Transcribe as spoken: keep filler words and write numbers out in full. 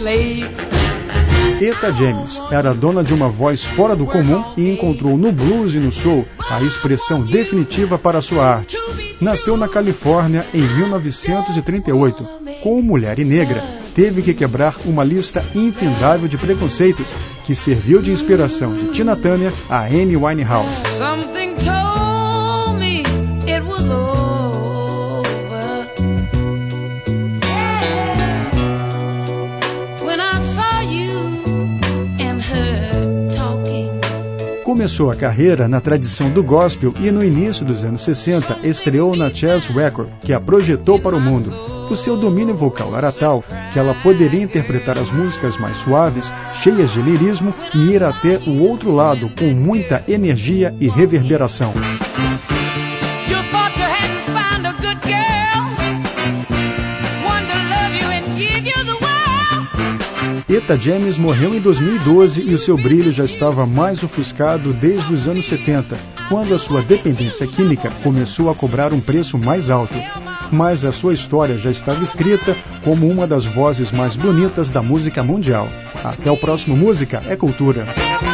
slave. Etta James era dona de uma voz fora do comum e encontrou no blues e no soul a expressão definitiva para sua arte. Nasceu na Califórnia em mil novecentos e trinta e oito. Como mulher e negra, teve que quebrar uma lista infindável de preconceitos que serviu de inspiração de Tina Turner a Amy Winehouse. Something told me it was over. When I saw you and her talking. Começou a carreira na tradição do gospel e no início dos anos sessenta estreou na Chess Record, que a projetou para o mundo. O seu domínio vocal era tal que ela poderia interpretar as músicas mais suaves, cheias de lirismo e ir até o outro lado com muita energia e reverberação. Etta James morreu em dois mil e doze e o seu brilho já estava mais ofuscado desde os anos setenta, quando a sua dependência química começou a cobrar um preço mais alto. Mas a sua história já estava escrita como uma das vozes mais bonitas da música mundial. Até o próximo Música é Cultura.